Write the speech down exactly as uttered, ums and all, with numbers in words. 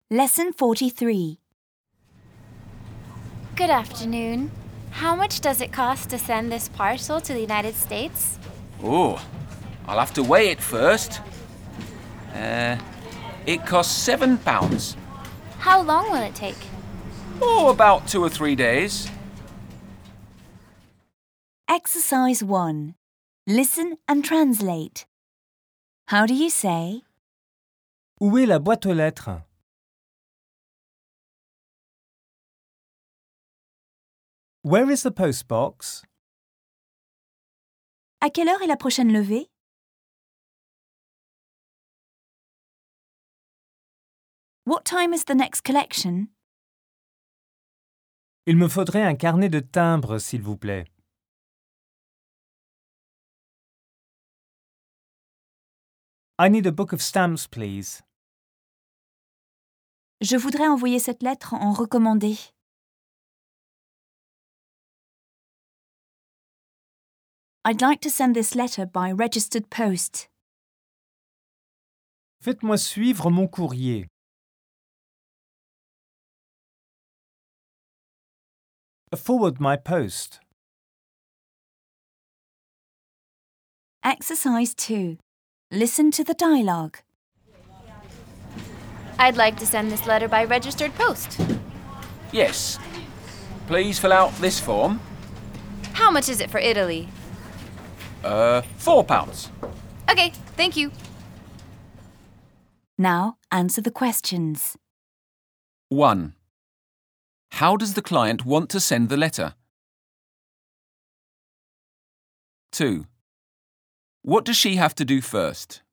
Lesson forty-three. Good afternoon. How much does it cost to send this parcel to the United States? Oh, I'll have to weigh it first. Uh, it costs seven pounds. How long will it take? Oh, about two or three days. Exercise one. Listen and translate. How do you say? Où est la boîte aux lettres? Where is the post box? À quelle heure est la prochaine levée? What time is the next collection? Il me faudrait un carnet de timbres, s'il vous plaît. I need a book of stamps, please. Je voudrais envoyer cette lettre en recommandé. I'd like to send this letter by registered post. Faites-moi suivre mon courrier. Forward my post. Exercise two. Listen to the dialogue. I'd like to send this letter by registered post. Yes. Please fill out this form. How much is it for Italy? Uh, four pounds. Okay, thank you. Now answer the questions. One. How does the client want to send the letter? Two. What does she have to do first?